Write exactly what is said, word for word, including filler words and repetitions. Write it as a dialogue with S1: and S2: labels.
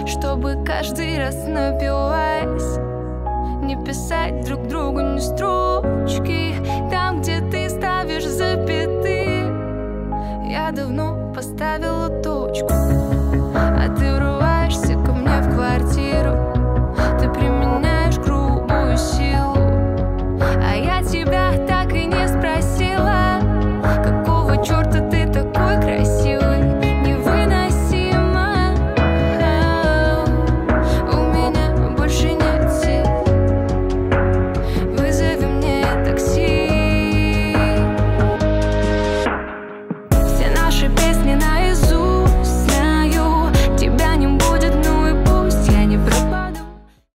S1: чтобы каждый раз напиваясь не писать друг другу ни строчки. Там, где ты